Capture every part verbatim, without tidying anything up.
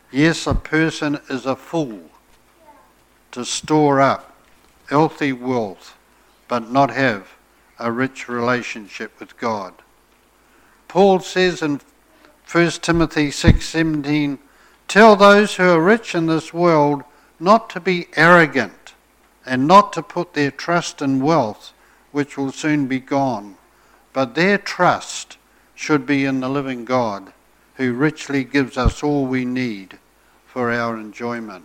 Yes, a person is a fool to store up healthy wealth but not have a rich relationship with God. Paul says in First Timothy six seventeen, "Tell those who are rich in this world not to be arrogant and not to put their trust in wealth, which will soon be gone, but their trust should be in the living God, who richly gives us all we need for our enjoyment."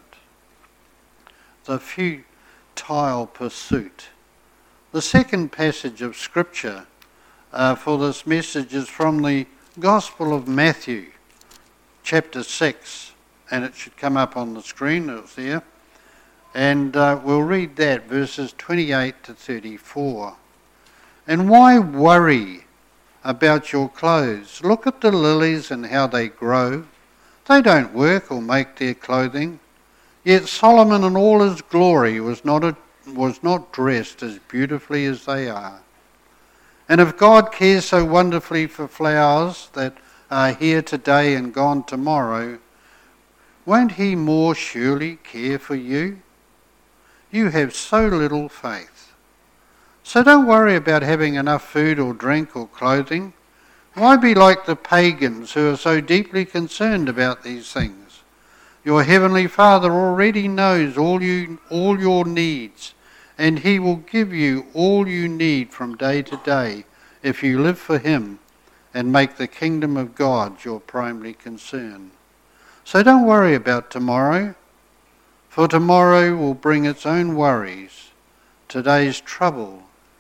The futile pursuit. The second passage of Scripture uh, for this message is from the Gospel of Matthew, chapter six, and it should come up on the screen, it's there. And uh, we'll read that, verses twenty-eight to thirty-four. "And why worry about your clothes? Look at the lilies and how they grow. They don't work or make their clothing. Yet Solomon in all his glory was not, a, was not dressed as beautifully as they are. And if God cares so wonderfully for flowers that are here today and gone tomorrow, won't he more surely care for you? You have so little faith. So don't worry about having enough food or drink or clothing. Why be like the pagans who are so deeply concerned about these things? Your heavenly Father already knows all you, all your needs, and he will give you all you need from day to day if you live for him and make the kingdom of God your primary concern. So don't worry about tomorrow, for tomorrow will bring its own worries. Today's trouble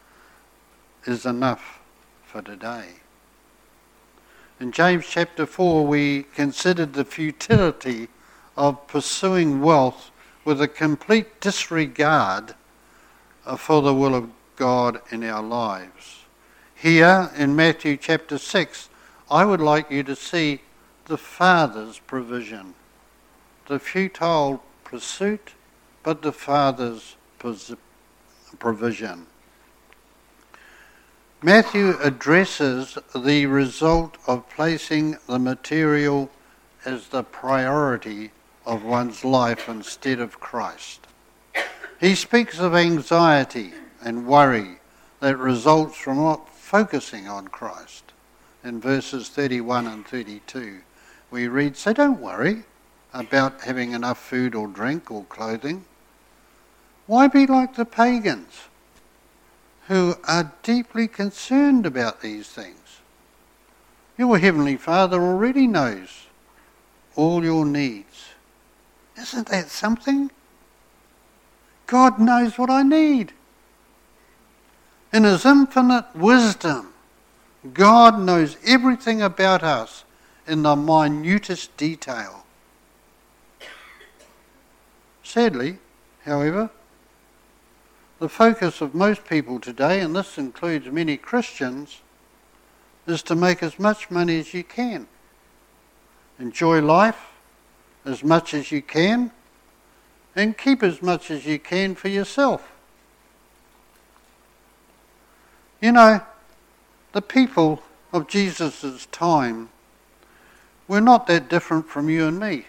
is enough for today. In James chapter four, we considered the futility of pursuing wealth with a complete disregard for the will of God in our lives. Here in Matthew chapter six, I would like you to see the Father's provision. The futile pursuit, but the Father's provision. Matthew addresses the result of placing the material as the priority of one's life instead of Christ. He speaks of anxiety and worry that results from not focusing on Christ. In verses thirty-one and thirty-two, we read, "So don't worry about having enough food or drink or clothing. Why be like the pagans who are deeply concerned about these things? Your heavenly Father already knows all your needs." Isn't that something? God knows what I need. In his infinite wisdom, God knows everything about us in the minutest detail. Sadly, however, the focus of most people today, and this includes many Christians, is to make as much money as you can. Enjoy life as much as you can, and keep as much as you can for yourself. You know, the people of Jesus' time were not that different from you and me.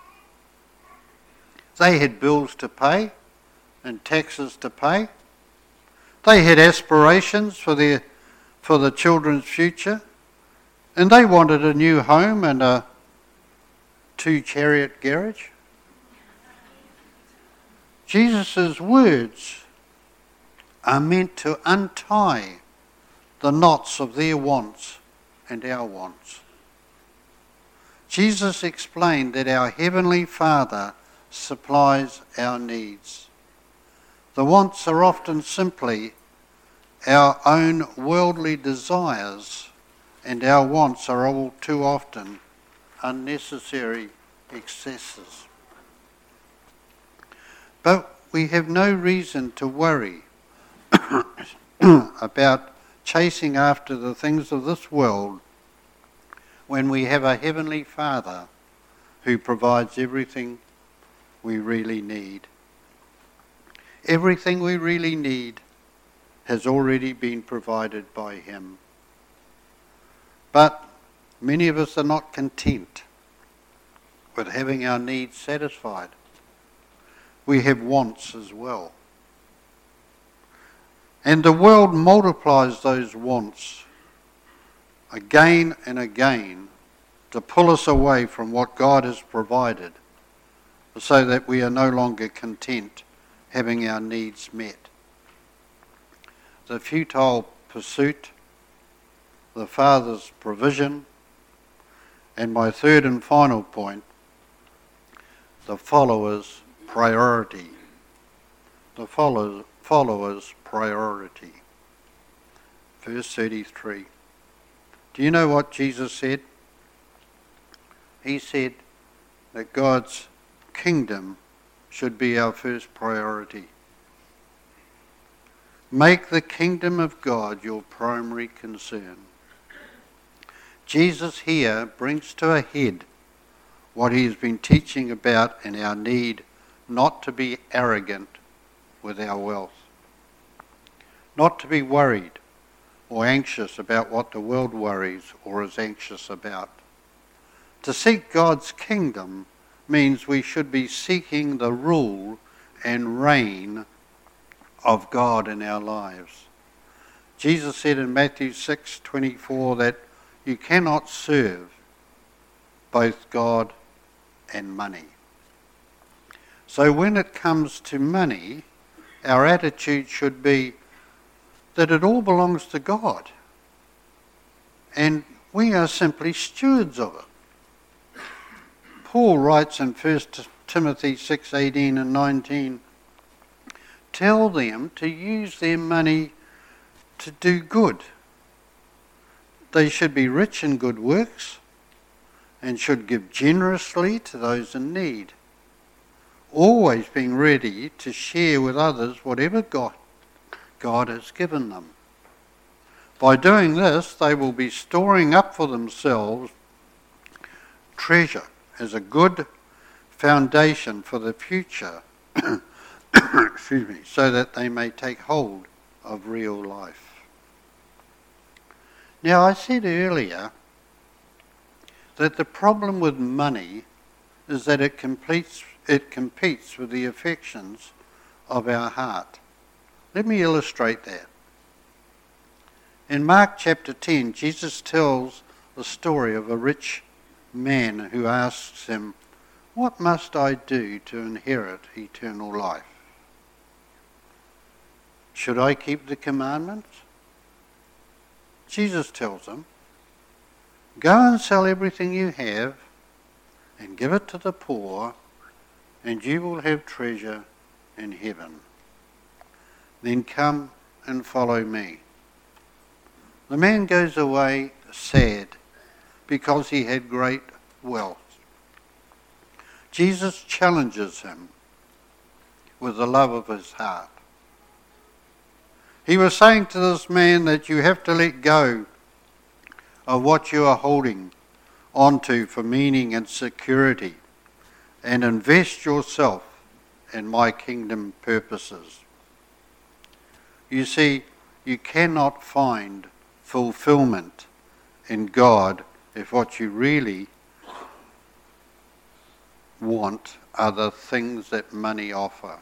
They had bills to pay and taxes to pay. They had aspirations for their for the children's future, and they wanted a new home and a two-chariot garage. Jesus' words are meant to untie the knots of their wants and our wants. Jesus explained that our Heavenly Father supplies our needs. The wants are often simply our own worldly desires, and our wants are all too often unnecessary excesses. But we have no reason to worry about chasing after the things of this world when we have a Heavenly Father who provides everything we really need. Everything we really need has already been provided by him. But many of us are not content with having our needs satisfied. We have wants as well. And the world multiplies those wants again and again to pull us away from what God has provided, so that we are no longer content having our needs met. The futile pursuit, the Father's provision, and my third and final point, the follower's priority. The follow, follower's priority. Verse thirty-three. Do you know what Jesus said? He said that God's kingdom should be our first priority. Make the kingdom of God your primary concern. Jesus here brings to a head what he has been teaching about in our need not to be arrogant with our wealth, not to be worried or anxious about what the world worries or is anxious about. To seek God's kingdom means we should be seeking the rule and reign of God in our lives. Jesus said in Matthew six twenty-four that you cannot serve both God and money. So when it comes to money, our attitude should be that it all belongs to God, and we are simply stewards of it. Paul writes in First Timothy six eighteen and nineteen, tell them to use their money to do good. They should be rich in good works and should give generously to those in need, always being ready to share with others whatever God, God has given them. By doing this, they will be storing up for themselves treasure as a good foundation for the future, excuse me, so that they may take hold of real life. Now, I said earlier that the problem with money is that it competes, it competes with the affections of our heart. Let me illustrate that. In Mark chapter ten, Jesus tells the story of a rich man who asks him, what must I do to inherit eternal life? Should I keep the commandments? Jesus tells him, go and sell everything you have and give it to the poor, and you will have treasure in heaven. Then come and follow me. The man goes away sad because he had great wealth. Jesus challenges him with the love of his heart. He was saying to this man that you have to let go of what you are holding onto for meaning and security and invest yourself in my kingdom purposes. You see, you cannot find fulfillment in God if what you really want are the things that money offer.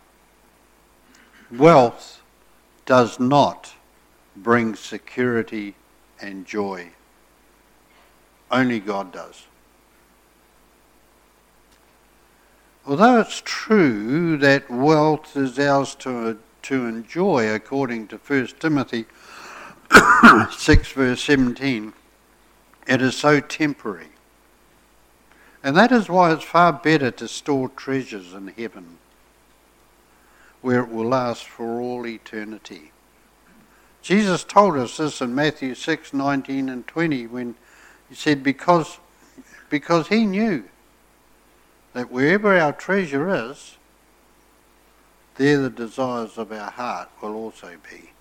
Wealth does not bring security and joy. Only God does. Although it's true that wealth is ours to, to enjoy according to First Timothy six verse seventeen, it is so temporary. And that is why it's far better to store treasures in heaven, where it will last for all eternity. Jesus told us this in Matthew six nineteen and twenty when he said, because, because he knew that wherever our treasure is, there the desires of our heart will also be.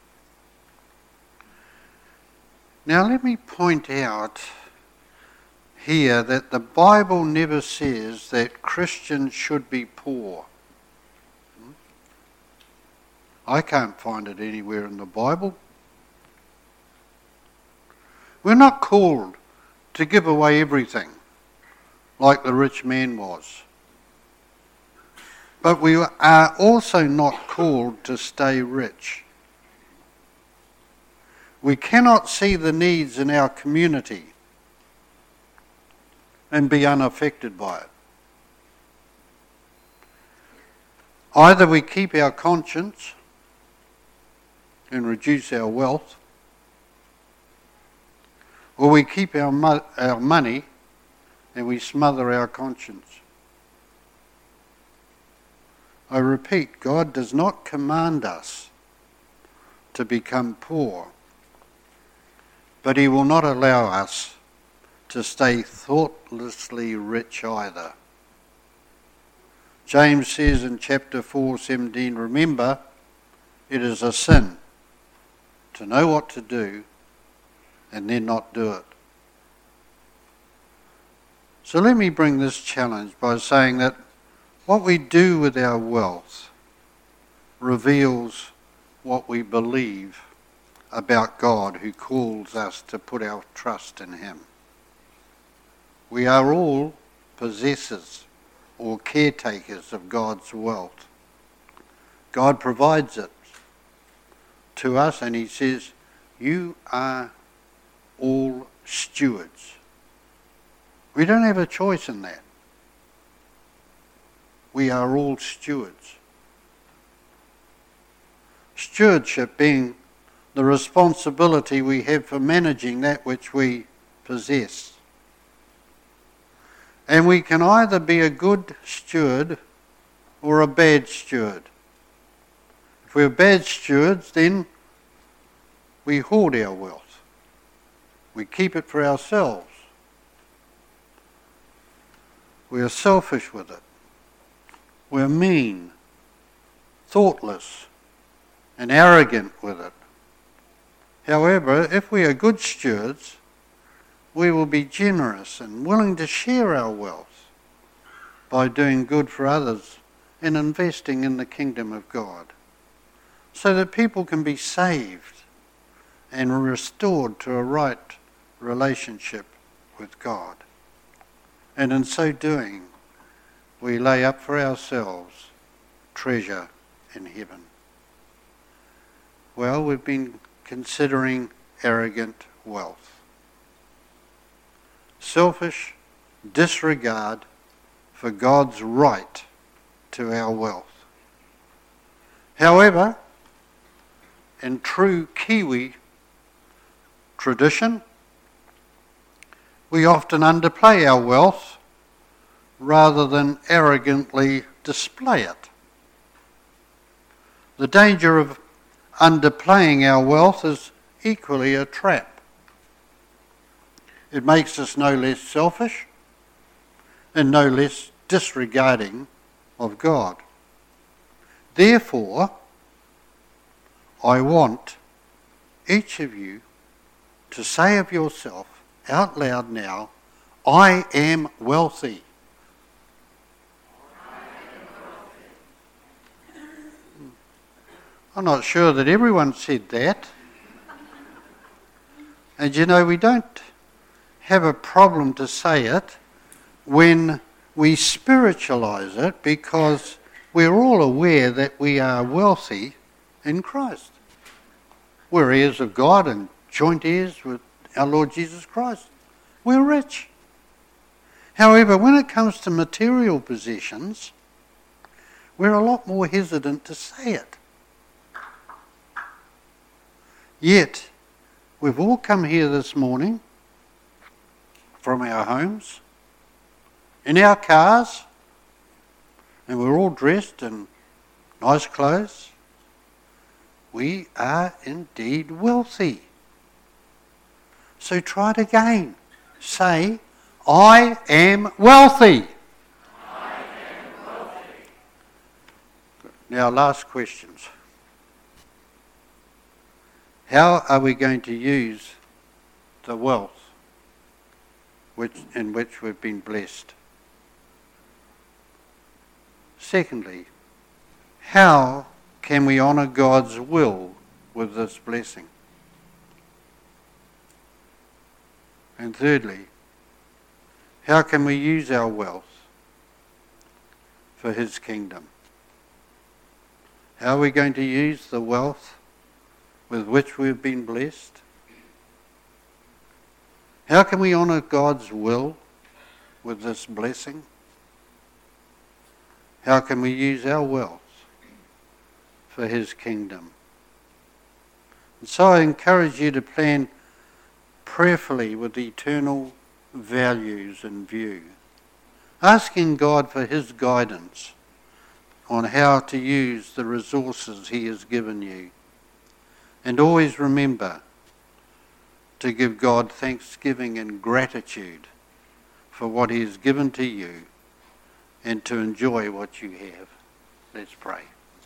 Now let me point out here that the Bible never says that Christians should be poor. I can't find it anywhere in the Bible. We're not called to give away everything like the rich man was. But we are also not called to stay rich. We cannot see the needs in our community and be unaffected by it. Either we keep our conscience and reduce our wealth, or we keep our, mo- our money and we smother our conscience. I repeat, God does not command us to become poor, but he will not allow us to stay thoughtlessly rich either. James says in chapter four seventeen, remember, it is a sin to know what to do and then not do it. So let me bring this challenge by saying that what we do with our wealth reveals what we believe about God, who calls us to put our trust in him. We are all possessors or caretakers of God's wealth. God provides it to us, and he says, you are all stewards. We don't have a choice in that. We are all stewards. Stewardship being the responsibility we have for managing that which we possess. And we can either be a good steward or a bad steward. If we're bad stewards, then we hoard our wealth. We keep it for ourselves. We are selfish with it. We're mean, thoughtless, and arrogant with it. However, if we are good stewards, we will be generous and willing to share our wealth by doing good for others and investing in the kingdom of God, so that people can be saved and restored to a right relationship with God. And in so doing, we lay up for ourselves treasure in heaven. Well, we've been considering arrogant wealth. Selfish disregard for God's right to our wealth. However, in true Kiwi tradition, we often underplay our wealth rather than arrogantly display it. The danger of underplaying our wealth is equally a trap. It makes us no less selfish and no less disregarding of God. Therefore, I want each of you to say of yourself out loud now, I am wealthy. I'm not sure that everyone said that. And you know, we don't have a problem to say it when we spiritualize it, because we're all aware that we are wealthy in Christ. We're heirs of God and joint heirs with our Lord Jesus Christ. We're rich. However, when it comes to material possessions, we're a lot more hesitant to say it. Yet, we've all come here this morning from our homes, in our cars, and we're all dressed in nice clothes. We are indeed wealthy. So try it again. Say, I am wealthy. I am wealthy. Now, last questions. How are we going to use the wealth which, in which we've been blessed? Secondly, how can we honour God's will with this blessing? And thirdly, How can we use our wealth for his kingdom? How are we going to use the wealth with which we've been blessed? How can we honour God's will with this blessing? How can we use our wealth for his kingdom? And so I encourage you to plan prayerfully with eternal values in view, asking God for his guidance on how to use the resources he has given you. And always remember to give God thanksgiving and gratitude for what he has given to you and to enjoy what you have. Let's pray.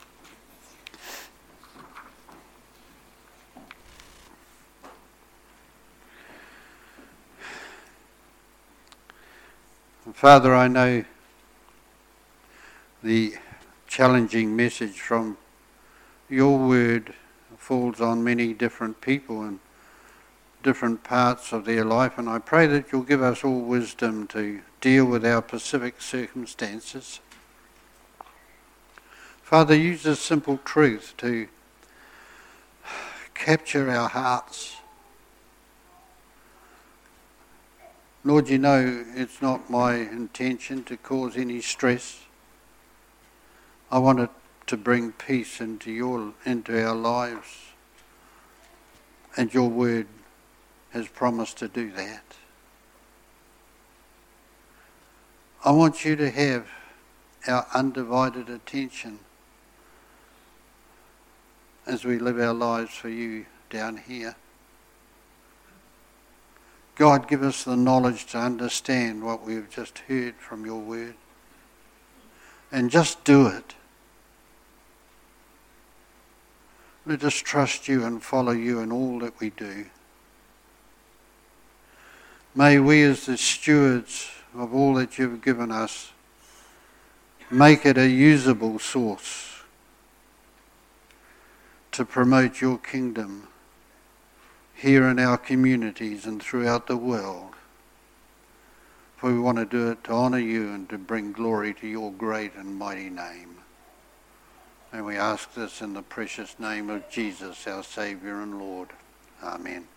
Father, I know the challenging message from your word falls on many different people in different parts of their life, and I pray that you'll give us all wisdom to deal with our specific circumstances. Father, use this simple truth to capture our hearts. Lord, you know it's not my intention to cause any stress. I want it to bring peace into your into our lives. And your word has promised to do that. I want you to have our undivided attention as we live our lives for you down here. God, give us the knowledge to understand what we've just heard from your word. And just do it. Let us trust you and follow you in all that we do. May we, as the stewards of all that you've given us, make it a usable source to promote your kingdom here in our communities and throughout the world. For we want to do it to honour you and to bring glory to your great and mighty name. And we ask this in the precious name of Jesus, our Saviour and Lord. Amen.